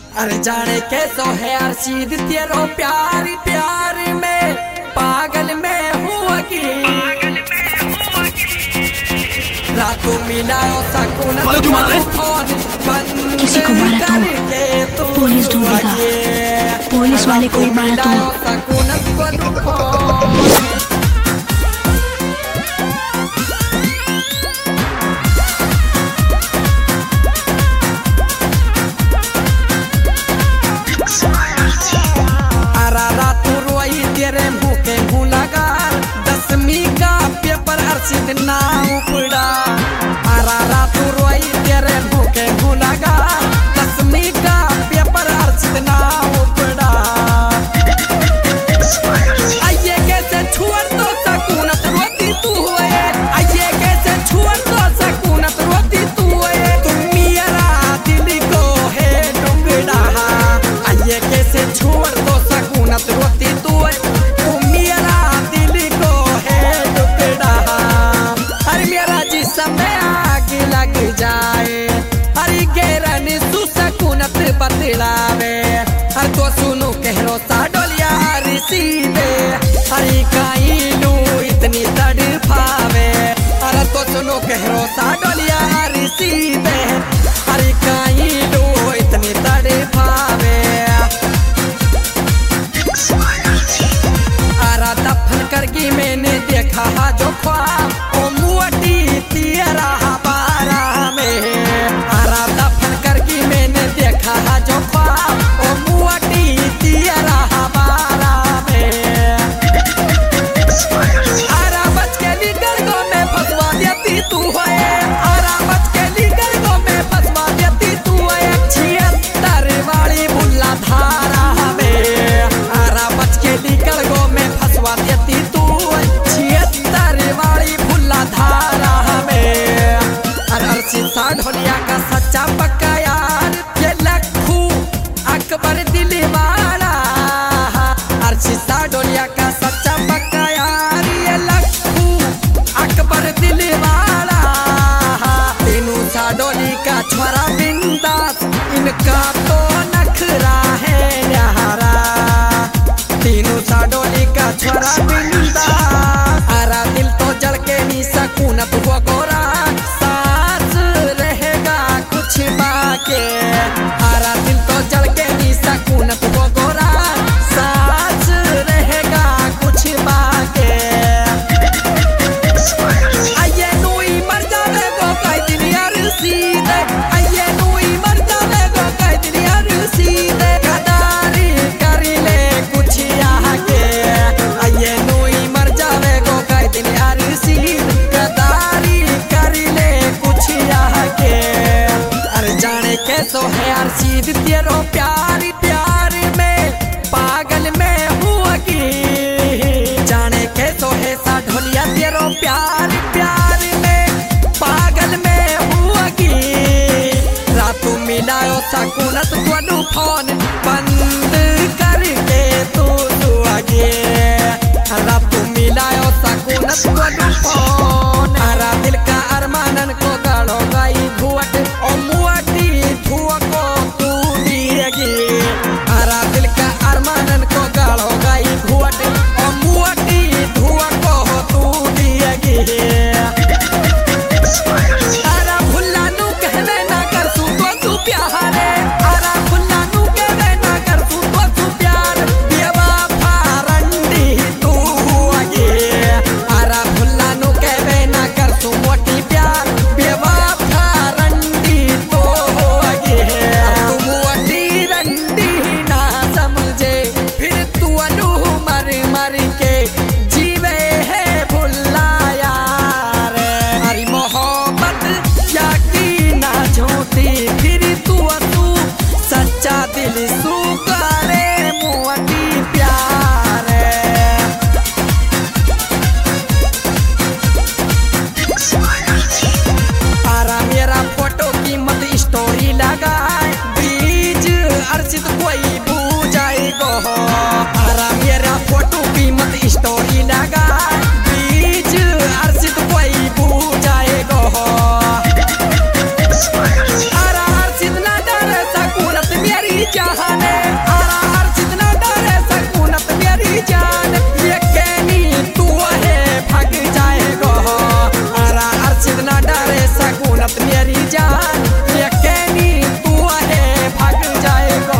अरे जाने कैसो है अर्शीद तेरो प्यार प्यार में पागल में हुआ की रातों मिलाओ सकून किसी को मारा तो पुलिस ढूंढेगा, पुलिस वाले को ही मारा तो तेरे मुँह के मुँह लगा 10वीं का पेपर अर्शीद ना उपड़ा आरा तू रोई तेरे मुँह के मुँह लगा 10वीं का पेपर अर्शीद ना उपड़ा आइए कैसे छोड़ दो सकूनत रोती तू है आइए कैसे छोड़ दो सकूनत रोती तू है तुम मेरा दिल को है टुकड़ा आइए कैसे छोड़ दो सकूनत रोती तू है बतलावे हर तो सुनो कहरो सा डोलिया सीधे हरी काइलू इतनी तड़पावे हर तो सुनो कहरो सा डोलिया सीधे हरी काइलू इतनी तड़पावे आरा दफन करके मैंने देखा जो ख्वाब ओ मुअटी तेरा बारा में आरा दफन करके मैंने देखा जो ख्वाब ओ मुअटी तेरा बारा में आरा बच के निकल गो मैं फसवा देती तू है आरा बच के निकल गो मैं फसवा देती तू है 76 वाली बुल्ला धारा में आरा बच के निकल गो मैं फसवा देती तू 76 वाली बुल्ला धारा में अर्शीद सा ढोलिया का सच्चा पक्का यार ये लखू अकबर दिल वाला अर्शीद सा ढोलिया का सच्चा पक्का यार ये लखू अकबर दिल वाला तीनों सा डोली का छोरा बिंदास इनका तो नखरा है न्यारा तीनों सा डोली का छोरा बिंदास आरा दिल तो जल के नी सकूनत हुआ गोरा सांस रहेगा कुछ बाके आरा दिल तो जल के नी सकूनत हुआ गोरा सांस रहेगा कुछ बाके आइए नूई मर जावे गो कई दिन यार सीधे आइए नूई मर जावे गो कई दिन यार सीधे गदारी कर ले कुछ आके आइए नूई मर जावे गो कई दिन यार सीधे गदारी कर ले कुछ आके अरे जाने कैसो है अर्शीद तेरो प्यार प्यार में पागल में हुआ की जाने कैसो है सा ढोलिया तेरो प्यार प्यार में पागल में हुआ की रातों मिलायो सकूनत को फोन बंद करके तू आगे रातों मिलायो सकूनत को फोन आरा दिल का अरमानन को गाड़ो गाई घुवट ओ मुअटी धुआ को तू दिएगी आरा दिल का अरमानन को गाड़ो गाई घुवट ओ मुअटी धुआ को तू दिएगी आरा भुल्ला नू कहवे ना कर तू प्यार आरा भुल्ला नू कहवे ना कर तू प्यार बेवफा रंडी तू आगे आरा भुल्ला नू कहवे ना कर तू मोटी प्यार बेवफा रंडी तो आगे तू मोटी रंडी ना समझे फिर तू अनु मर मर के जीवे है भुल्ला यार हरी मोहब्बत याकी ना झूठी फिर तू जहाने आरा अर्जित ना डरे सकूनत मेरी जान ये कहनी तू है भाग जाएगा आरा अर्जित ना डरे सकूनत मेरी जान ये कहनी तू है भाग जाएगा।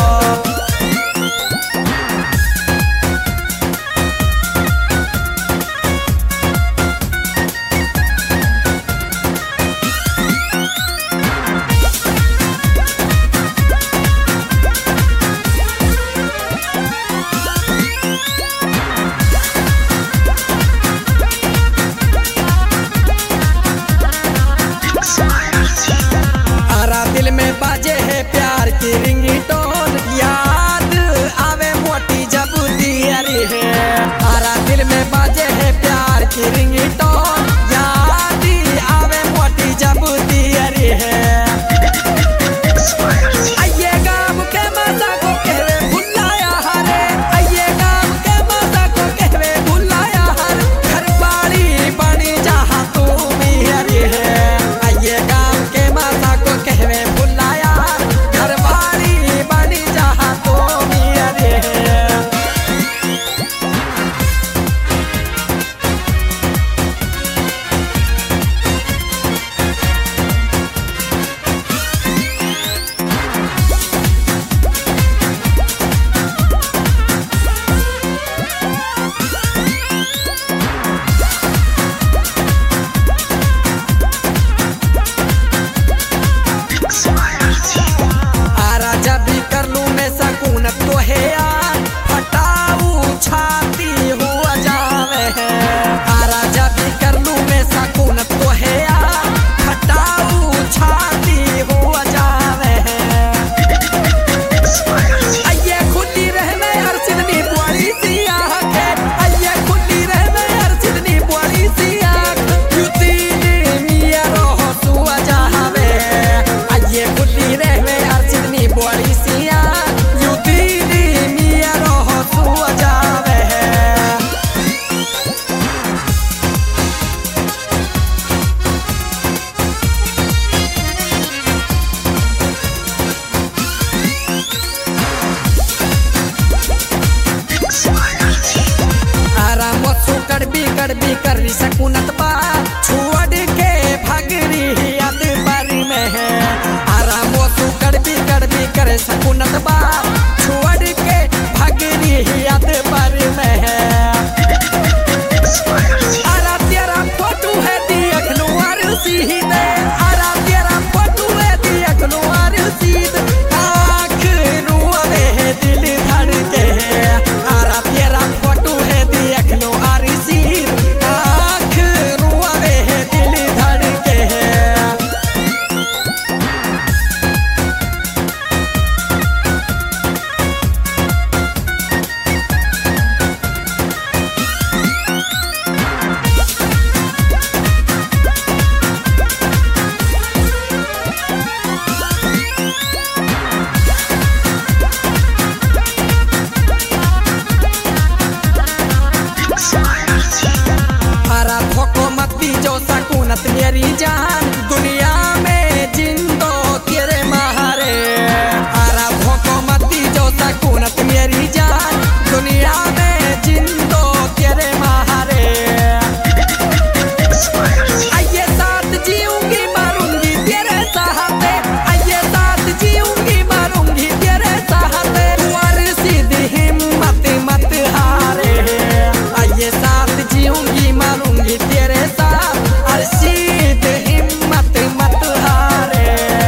दिल में बाजे है प्यार की रिंगटोन याद आवे मोटी जब दियरी है आरा दिल में बाजे है प्यार की रिंगटोन याद आवे मोटी जब दियरी है आइए गाँव के मजा को कहवे भुलाया हरे आइए गाँव के मजा को कहवे भुलाया हर घर बाड़ी बड़ी जहाँ तू मेरी है आइए गाँव के मजा को कहवे भुलाया घर बाड़ी बड़ी जहाँ तू मेरी है। आरा जब भी कर लूं मैं सकूनत तो है यार फटाऊ छाती हुआ जावे है आरा जब भी कर लूं मैं सकूनत तो है यार फटाऊ छाती हुआ जावे है आइए खुली रहने हर सिदनी बड़ी सी आँख है आइए खुली रहने हर सिदनी बड़ी सी आँख युती मिया रहो सुआ जावे आइए खुली रहने हर सिदनी बड़ी सी आँख युती मिया रहो सुआ जावे आराम कड़बी कर सकूनत बा छोड़ के भगरी याद बारी में है आराम कड़बी कर सकूनत बा छोड़ के भगरी याद बारी में है आरा तेरा फोटो है देखनो आर सीध आरा तेरा फोटो है देखनो आर सीध आँख रुआवे है दिल धड़के है आरा तेरा फोटो है देखनो आर सीध आँख रुआवे है दिल धड़के है। आरा धोखो मत दीजो सकूनत मेरी जान दुनिया में जिंदो तेरे महारे आरा धोखो मत दीजो सकूनत मेरी जान दुनिया में जिंदो तेरे महारे आइए साथ जीऊंगी मारूंगी तेरे साहते आइए साथ जीऊंगी मारूंगी तेरे साहते तुअर सीधी हिम्मत मत हारे आइए साथ जीऊंगी मारूंगी तेरे साथ अर्शीद हिम्मत मत हारे।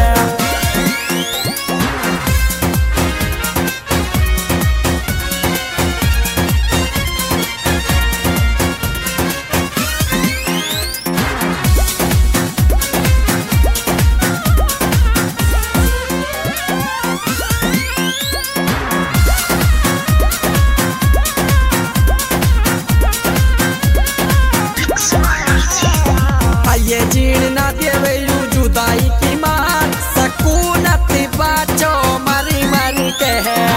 आइए जीण ना देवे यू जुदाई की मार सकूनत बाचो मारी मारी के है